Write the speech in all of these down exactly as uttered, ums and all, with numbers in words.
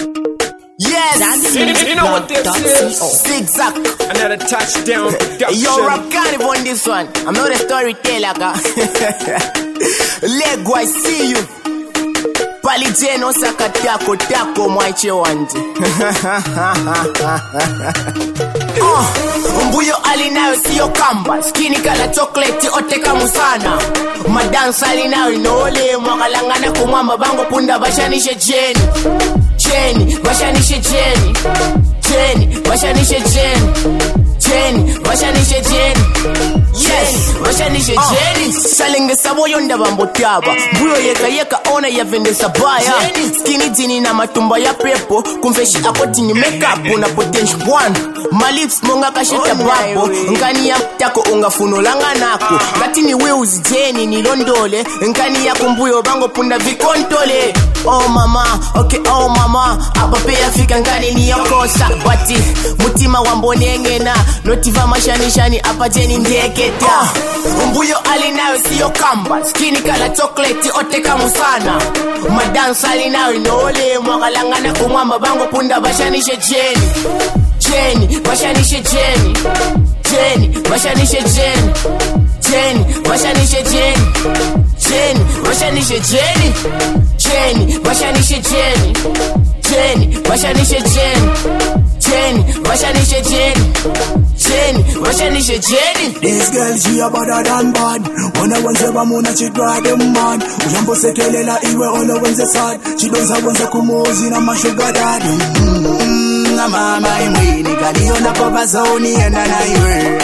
Yes, you, you know what this is? Zigzag. Another touchdown production. Yo, Rap Carnival on this one. I'm not a storyteller, guy. Lego, I see you. Palijeno saka tako tako mwaiche wanje. Oh, mbuyo alinayo siyo kamba. Skinny kala chocolate ote kamusana. Madansa alinayo inole. Mwakalangana kumwamba bango punda bashanishe jeni. Jeni, bashanishe jeni. Jeni, bashanishe jeni. Jeni, bashanishe jeni. Yes, bashanishe jeni. Salinge sabo yonda bambotaba. Mbuyo yeka yeka ona ya vende sabaya. Skinny jini na matumba ya pepo. Kumfeshi akoti ni makeup na potential one. My lips monga kashita babo. Nkani ya mtako unga funo langa nako. Gatini wheels jeni ni londole. Nkani ya kumbuyo bango punda vikontole. Oh mama, okay oh mama. Abape ya fika nkani ni yokosa. Wati, mutima wambonenge na notiva mashani shani apa jeni ndeketa. Oh, mbuyo alinayo siyo kamba. Skinny kala chocolate ote kamusana. Madansa alinayo inole. Mwakalangana kumwamba bango punda bashanishe jeni. Jeni, bashanishe jeni. Jeni, bashanishe jeni. Jeni, bashanishe jeni. Jeni, bashanishe jeni. Jeni, bashanishe jeni. Jeni, bashanishe jeni. Jeni, bashanishe jeni. Jeni, bashanishe jeni. This girl she a better than bad. Wana wanze bamuna she drive them mad. Ujambo sekelela iwe ona wanze sad. She donza wanze kumuozi na mashuga daddy. Mmm, mama imwe nikaliyo na papa zoni enda na iwe.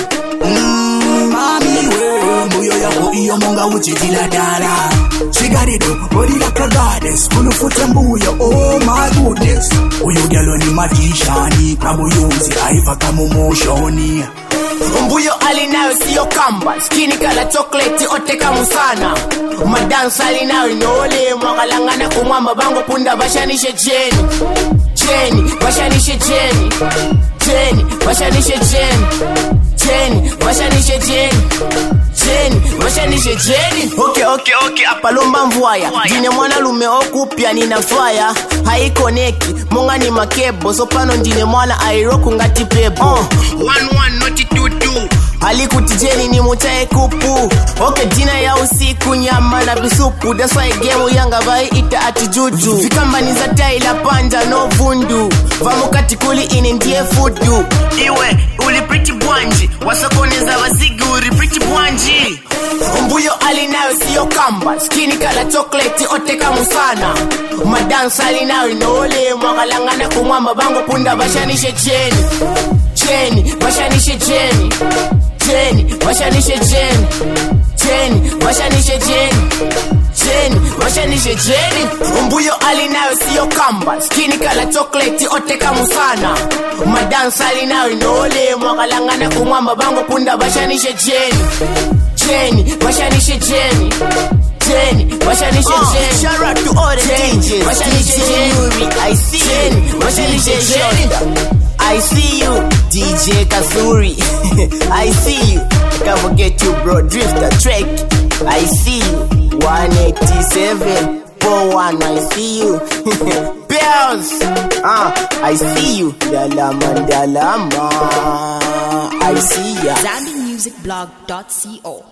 Mmm, mami we mbuyo yako iyo monga uchitila dala. She got it up, body like a goddess. Kunu fute mbuyo, oh my goodness. Uyo gelo ni magiciani. Kabuyuzi aifa kama moshoni. Mbuyo alinayo siyo kamba. Skinny kala chocolate ote kamusana. Madansa alinayo inole. Mwakalangana kumwamba bango punda bashanishe jeni. Jeni, bashanishe jeni. Jeni, bashanishe jeni. Jeni, bashanishe jeni. Jeni, bashanishe jeni. Okay, okay, okay, apalomba mvuaya. Jine mwana lume okupya nina fire. Haiko neki, monga ni makebo. Sopano jine mwana airoku ngati pebo. uh, One one, noti two two. Halikuti jeni ni mutae kupu. Okay, jina ya usiku nyama na bisupu. That's why game yanga vai ita ati juju. Vikamba ni za taila panja no vundu. Vamukati kuli ini ndiye fudu. Iwe, uli pretty bwanji. Wasokoneza wazigi uli pretty bwanji. Mbuyo alinayo siyo kamba. Skinny kala chocolate ote kamusana. Madansa alinayo inole. Mwakalangana kumwamba bango punda bashanishe jeni. Jeni, bashanishe jeni. Jeni, bashanishe jeni. Jeni, bashanishe jeni. Jeni, bashanishe jeni. Mbuyo alinayo siyo kamba. Skinny kala chocolate ote kamusana. Madansa alinayo inole. Mwakalangana kumwamba bango punda bashanishe jeni. Jeni, bashanishe jeni. Jeni, bashanishe jeni. Shout out to all the D Js. Bashanishe jeni. I see you. Bashanishe jeni. I see you, D J Kazuri. I see you. I can't forget you, bro. Drifter Trek. I see you. one eighty-seven four one. I see you. Bells. Ah, I see you. Dalama, dalama. I see ya. Zambi Music Blog dot co